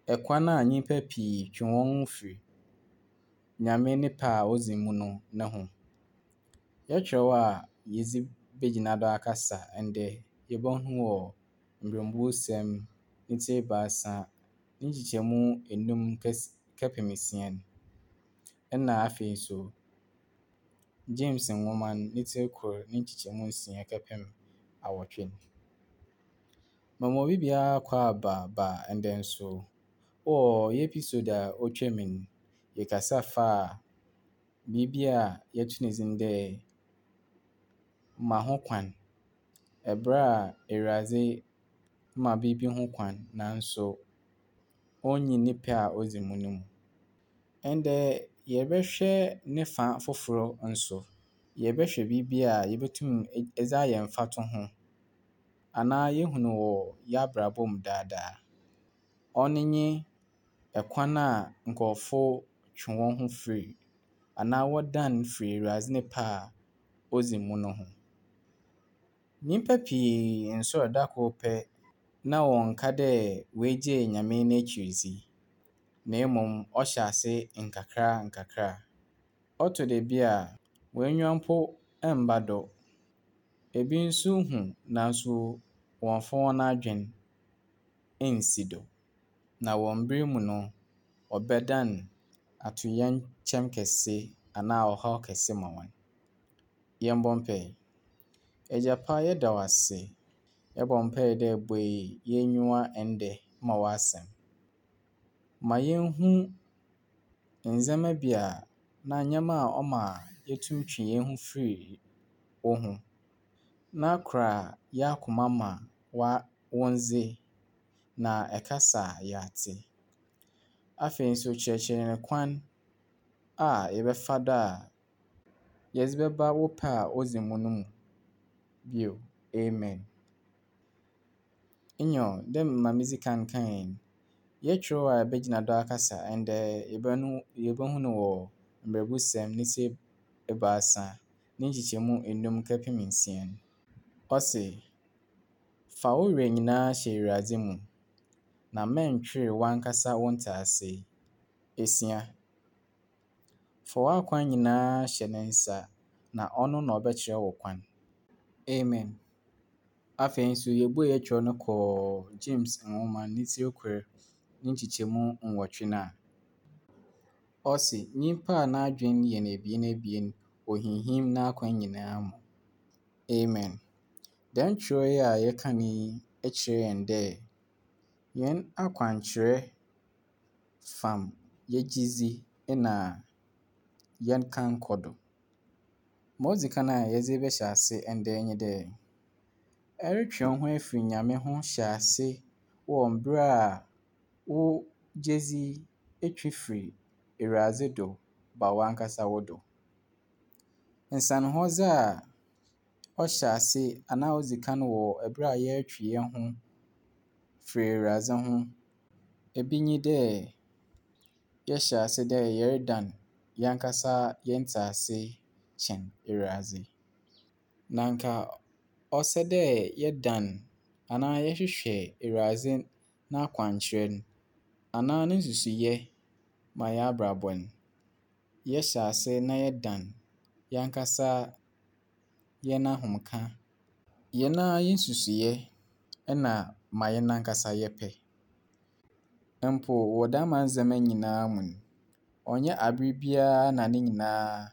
Ɛkwan a nnipa pii twe wɔn ho firi Nyame ne pɛ a odzi mu no ho. Yɛtwerɛ hɔ a yɛdze begyina do akasa ndɛ yɛbɛhu wɔ Mmerɛwyɛsɛm ne ti 3 ne nkyekyɛmu 5 kɛpem 6 no. Ɛna afei nso James nwoma no ne ti 1 ne nkyekyɛmu 6 kɛpem 8 no. Mama biribiara kɔ aba ndɛ nso wɔ yɛn episode a otwam no, yɛkasa faa biribi a yɛto no dzin dɛ ma ho kwan. Ɛberɛ a Ewurade ma biribi ho kwan nanso onnyi ne pɛ a odzi mu no mu. Ndɛ yɛbɛhwɛ ne fa foforo nso. Yɛbɛhwɛ biribi a yɛbetum dze ayɛ mfatoho anaa yehu no wɔ yɛn abrabɔ mu daadaa. Ɔno nye ɛkwan a nkorɔfo twe wɔn ho firi anaa wɔdan firi Ewurade ne pɛ a odzi mu no ho. Nyimpa pii nnsoɛr da kor pɛ na wɔnnka dɛ woegyee Nyame n'ekyirdzi, na mmom ɔhyɛ ase nkakra nkakra. Ɔtɔ da bi a woenyiwa mpo mmba do. Ebi nso hu nanso wɔmmfa hɔn adwen nnsi do. Na wɔ mber mu no, ɔbɛdan atoyerɛnkyɛm kɛse anaa ɔhaw kɛse ma hɔn. Yɛmbɔ mpae. Egyapa yɛda wo ase. Yɛbɔ mpae dɛ buei yɛenyiwa ndɛ ma w'asɛm. Ma yenhu ndzɛmba bi a na ndzɛmba a ɔma yetum twe hɛn ho firi wo ho na kora yɛn akoma ma wo ndze na ɛkasa a yɛate. Afei nso kyerɛkyerɛ hɛn kwan a yɛbɛfa do a yɛdze bɛba wo pɛ a odzi mu no mu bio. Amen. Nyew, dɛ ma midzi kan kae no, yɛtwerɛ hɔ a yɛbɛgyina do akasa ndɛ yɛbɛhu no wɔ Mmerɛwyɛsɛm ne ti 3 ne nkyekyɛmu 5 kɛpem 6 no. Ɔse, fa wo werɛ nyinaa hyɛ Ewurade mu na manntwer w'ankasa wo ntaase. 8. Fa w'akwan nyinaa hyɛ ne nsa na ɔno na ɔbɛkyerɛ wo kwan. Amen. Afei nso yɛbuei yɛtwerɛ no kɔɔ James nwoma ne ti 1 ne nkyekyɛmu 8 no a, ɔse nyimpa a n'adwen yɛ no ebien ebien ohinhim n'akwan nyinaa mu. Amen. Dɛm kyerɛw yi a yɛka no yi kyerɛ hɛn dɛ hɛn akwankyerɛ fam yɛn gyedzi na yɛnka nkɔ do. Ma odzi kan a yɛdze bɛhyɛ ase ndɛ nye dɛ, ɛretwe wo ho efiri Nyame ho hyɛ ase wɔ mber a wo gyedzi etwe firi Ewurade do ba w'ankasa wo do. Nsanhodze a ɔhyɛ ase anaa odzi kan wɔ ber a yɛretwe hɛn ho firi Ewurade ho, bi nye dɛ yɛhyɛ ase dɛ yɛredan yɛn ankasa hɛn ntaase kyɛn Ewurade. Na nka ɔsɛ dɛ yɛdan anaa yɛhwehwɛ Ewurade n'akwankyerɛ no anaa ne nsusuyɛ ma hɛn abrabɔ no, yɛhyɛ ase na yɛdan yɛn ankasa hɛn ahomka, hɛn ara hɛn nsusuyɛ na ma hɛn ankasa yɛpɛ. Mpo wɔ dɛm ndzɛmba nyinaa mu no, ɔnnyɛ aber biara na ne nyinaa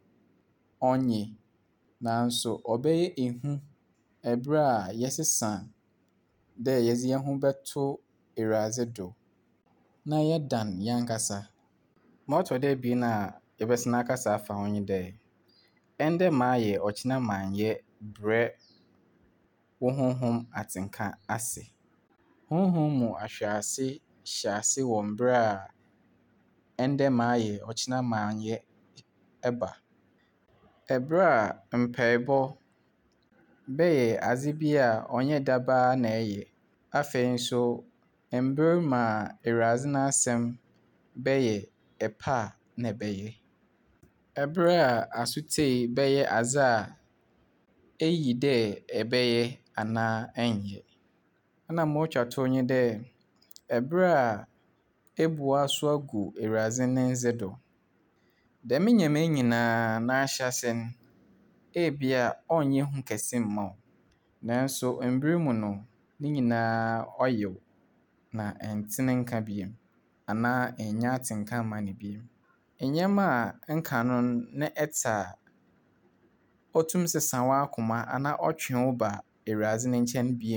ɔnye, nanso ɔbɛyɛ ehu ber a yɛsesa dɛ yɛdze hɛn ho bɛto Ewurade do na yɛdan hɛn ankasa. Ma ɔtɔ do ebien a yɛbɛsan akasa afa ho nye dɛ, ndɛ mayɛ ɔkyena mannyɛ brɛ wo honhom atsenka ase. Honhom mu ahwɛase hyɛ ase wɔ mber a ndɛ mayɛ ɔkyena mannyɛ ba. Ber a mpaebɔ bɛyɛ adze bi a ɔnnyɛ dabaa na ɛyɛ. Afei nso mber ma Ewurade n'asɛm bɛyɛ pɛ a na ɛbɛyɛ. Ber a asotsie bɛyɛ adze a eyi dɛ ɛbɛyɛ anaa ɛnnyɛ. Na ma otwa tow nye dɛ ber a abua so agu Awurade ne nsa do. Dɛm nneɛma yi nyinaa n'ahyɛse no, ebia ɔnyɛ hu kɛse mma wo, nanso mmerɛ mu no, ne nyinaa ɔyew na ɛntene nka bio anaa ɛnnya atenka mma no bio. Nneɛma a nka no na ɛte a ɔtum sesa w'akoma anaa ɔtwe wo ba Awurade ne nkyɛn bio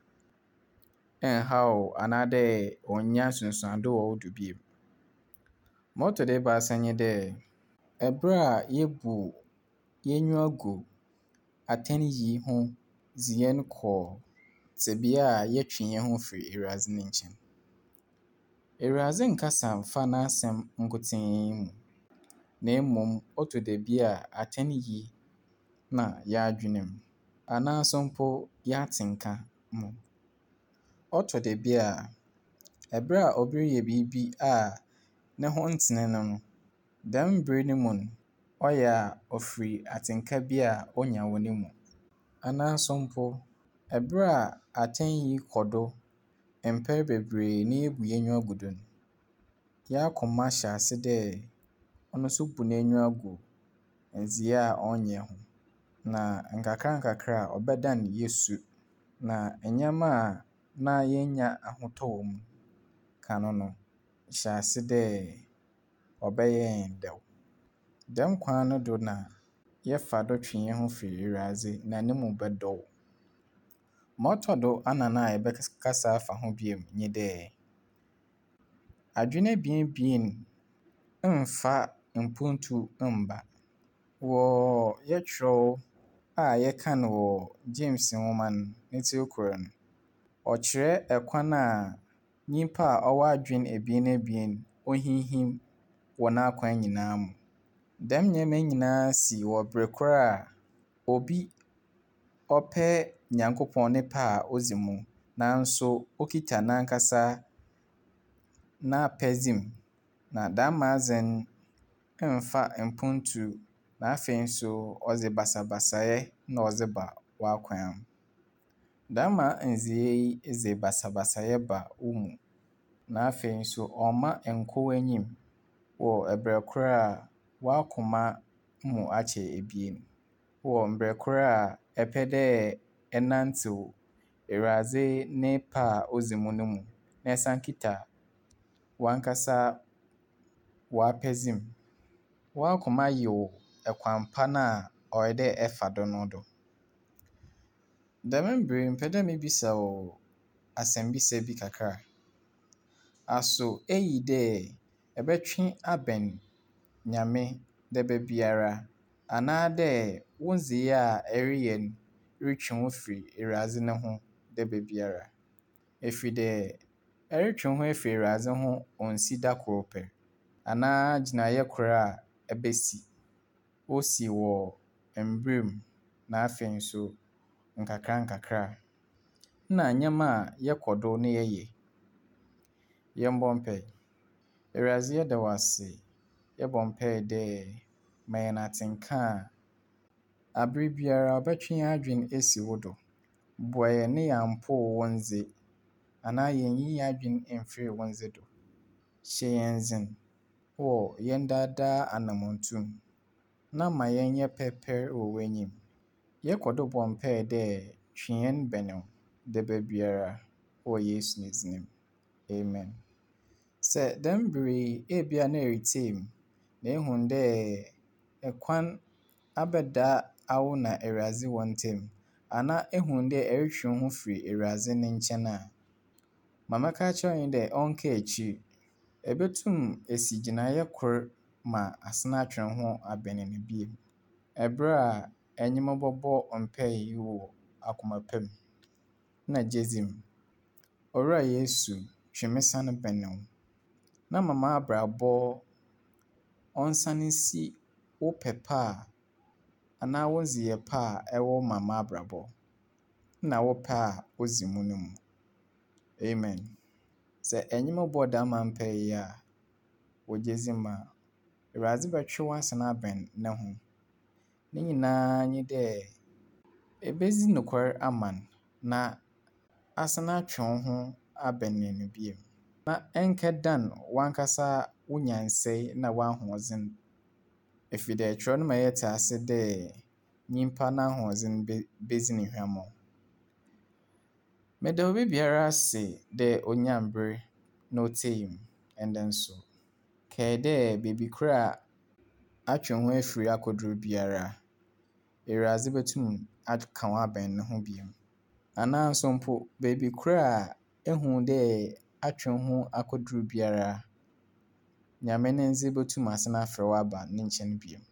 ɛnha wo anaa dɛ ɔnnya nsunsuando wɔ wo do bio. Ma ɔtɔ do ebiasa nye dɛ, ɛberɛ a yɛbu yɛnyiwa gu atɛnyie ho dze yɛn kɔ tsebea a yɛtwe yɛn ho firi Awurade ne nkyɛn. Awurade nkasa mfa n'asɛm nkotsee mu, na mmom ɔtɔ da bi a atɛnyie na yɛadwene mu anaaso mpo yɛatenka mu. Ɔtɔ da bi a ɛberɛ a obi reyɛ biribi a ne ho ntsene no no, dɛm ber no mu no, ɔyɛ a ɔfiri atenka bi a onya wɔ ne mu. Anaaso mpo ɛberɛ a atɛnyie kɔ do mpɛn bebree na yɛbu yɛnyiwa gu do no, yɛakoma hyɛ ase dɛ ɔno so bu n'enyiwa gu ndzeyɛɛ a ɔnnyɛ ho, na nkakra nkakra a ɔbɛdan yɛn su, na nneɛma a na yɛnnya ahotɔ wɔ mu kan no hyɛ ase dɛ ɔbɛyɛ yɛn dɛw. Dɛm kwan no do na yɛfa do twe yɛn ho firi Awurade na ne mu bɛdɔ wo. Ma ɔtɔ do anan a yɛbɛkasa afa ho bio nye dɛ, adwene abienbien mmfa mpontu mmba. Wɔ yɛtwerɛw a yɛka no wɔ James nwoma no ne tsir kor no, ɔkyerɛ ɛkwan a nyimpa a ɔwɔ adwene ebien ebien ohinhim wɔ n'akwan nyinaa mu. Dɛm nneɛma yi nyinaa si wɔ ber kor a obi ɔpɛ Nyankopɔn ne pɛ a odzi mu nanso okitsa n'ankasa n'apɛdze mu, na dɛm adze no mmfa mpontu na afei so ɔdze basabasayɛ na ɔdze ba w'akwan mu. Dɛm ndzeyɛɛ yi dze basabasayɛ ba wo mu, na afei so ɔmma ɛnnkɔ w'enyim wɔ ber kor a w'akoma mu akyɛ ebien, wɔ mber kor a ɛpɛ dɛ ɛnantsew Awurade ne pɛ a odzi mu no mu na ɛsan kita w'ankasa w'apɛdze mu. W'akoma yew kwan pa no a ɔwɔ dɛ ɛfa do no do. Dɛm ber yi mepɛ dɛ mibisa wo asɛmbisa bi kakra. Aso eyi dɛ ɛbɛtwe abɛn Nyame daba biara anaa dɛ wo ndzeyɛɛ a ɛreyɛ no retwe wo firi Awurade ne ho daba biara? Efiri dɛ ɛretwe wo ho efiri Awurade ho onnsi da kor pɛ, anaa gyinaeɛ kor a ɛbɛsi. Osi wɔ mber mu na afei so nkakra nkakra, na nneɛma a yɛkɔ do na yɛyɛ. Yɛmbɔ mpae. Awurade yɛda wo ase. Yɛbɔ mpae dɛ ma hɛn atenka a aber biara ɔbɛtwe hɛn adwene esi wo do. Boa hɛn na yɛampoow wo ndze anaa yennyi hɛn adwene mfir wo ndze do. Hyɛ hɛn dzen wɔ hɛn daadaa anammɔntu mu, na ma yɛnyɛ pɛpɛr wɔ w'enyim. Yɛkɔ do bɔ mpae dɛ twe hɛn bɛn wo daba biara wɔ Yesu ne dzin mu. Amen. Sɛ dɛm ber yi ebia na eritsie me na ehu dɛ kwan abɛda wo na Awurade wɔ ntam, anaa ehu dɛ ɛretwe wo ho firi Awurade ne nkyɛn a, ma mɛka akyerɛ wo nye dɛ ɔnkaa ekyir. Ebetum esi gyinaeɛ kor ma asan atwe wo ho abɛn no bio. Ɛber a enye me bɔbɔ mpae yi wɔ akoma pa mu, na gye dzi mu. Owura Yesu, twe me san bɛn wo, na ma m'abrabɔ ɔnsan nsi wo pɛ pa a anaa wo ndzeyɛɛ pa a ɛwɔ ma m'abrabɔ, na wo pɛ a odzi mu no mu. Amen. Sɛ enye me bɔɔ dɛm mpae yi a, wɔ gye dzi mu a, Awurade bɛtwe wo asan abɛn ne ho. Ne nyinaa nye dɛ ebedzi nokwar ama no na asan atwe wo ho abɛn no bio. na ɛnkɛdan w'ankasa wo nyansae na w'ahoɔden ɛfiri dɛ twerɛ no ma yɛte ase dɛ nyimpa n'ahoɔden bɛdzi no hwammɔ. Meda obi biara ase dɛ onyaa mber na otiee mu. Ɛndɛ nso, kae dɛ beebi kor a atwe ho afiri akɔdur biara, Ewuradze betum aka wo abɛn ne ho bio. Anaa nso mpo beebi kor a ehu dɛ atwe wo ho akɔdur biara, Nyame ne ndze botum asan afrɛ wo aba ne nkyɛn bio.